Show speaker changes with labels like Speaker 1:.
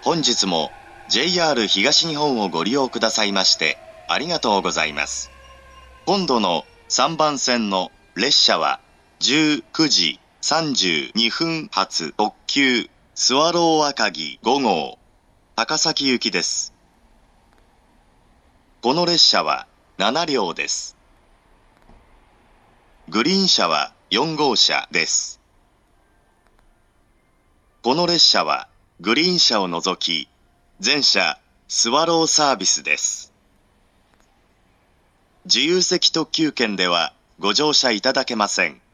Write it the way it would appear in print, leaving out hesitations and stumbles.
Speaker 1: 本日も JR 東日本をご利用くださいましてありがとうございます。今度の3番線の列車は19時32分発特急スワロー赤城5号高崎行きです。この列車は7両です。グリーン車は4号車です。この列車はグリーン車を除き全車スワローサービスです。自由席特急券ではご乗車いただけません。